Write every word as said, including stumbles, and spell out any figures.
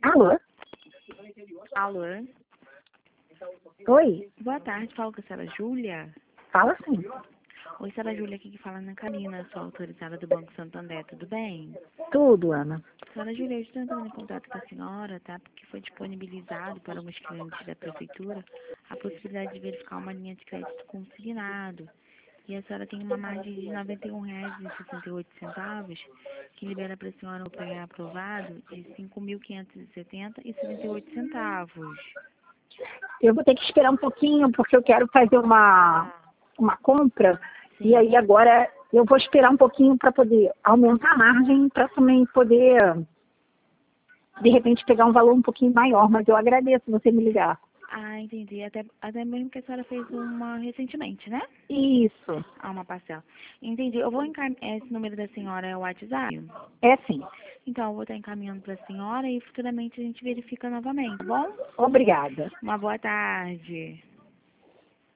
Alô? Alô? Oi? Boa tarde, falo com a senhora Júlia. Fala sim. Oi, senhora Júlia, aqui que fala na Carina, sou autorizada do Banco Santander, tudo bem? Tudo, Ana. Senhora Júlia, eu estou entrando em contato com a senhora, tá? Porque foi disponibilizado para alguns clientes da prefeitura a possibilidade de verificar uma linha de crédito consignado. E a senhora tem uma margem de noventa e um reais e sessenta e oito centavos, que libera para a senhora o pré-aprovado de cinco mil quinhentos e setenta reais e setenta e oito centavos. Eu vou ter que esperar um pouquinho porque eu quero fazer uma, uma compra. Sim. E aí agora eu vou esperar um pouquinho para poder aumentar a margem para também poder, de repente, pegar um valor um pouquinho maior. Mas eu agradeço você me ligar. Ah, entendi. Até, até mesmo que a senhora fez uma recentemente, né? Isso. Ah, uma parcela. Entendi. Eu vou encaminhar. Esse número da senhora é o WhatsApp? É sim. Então, eu vou estar encaminhando para a senhora e futuramente a gente verifica novamente, tá bom? Obrigada. Uma boa tarde.